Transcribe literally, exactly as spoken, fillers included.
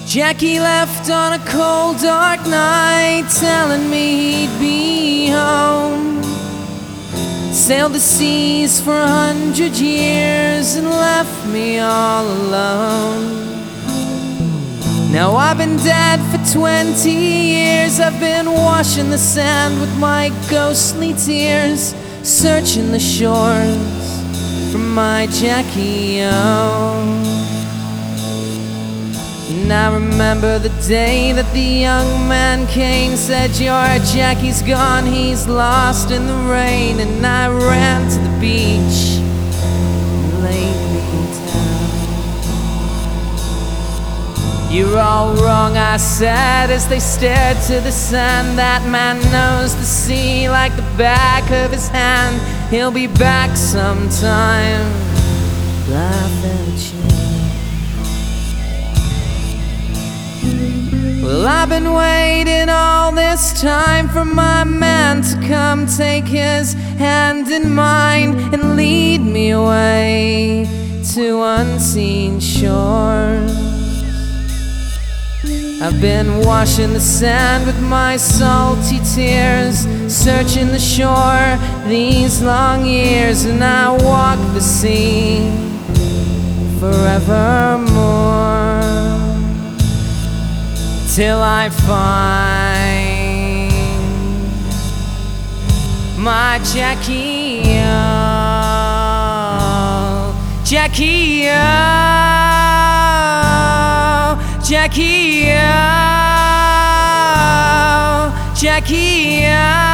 Jackie left on a cold, dark night, telling me he'd be home. Sailed the seas for a hundred years and left me all alone. Now I've been dead for twenty years. I've been washing the sand with my ghostly tears, searching the shores for my Jackie-O. And I remember the day that the young man came, said, "Your Jackie's gone, he's lost in the rain." And I ran to the beach and laid me down. "You're all wrong," I said as they stared to the sand. "That man knows the sea like the back of his hand. He'll be back sometime." Laughing at you. Well, I've been waiting all this time for my man to come, take his hand in mine and lead me away to unseen shores. I've been washing the sand with my salty tears, searching the shore these long years, and I walk the sea forevermore, till I find my Jackie-O, Jackie-O, Jackie-O, Jackie-O.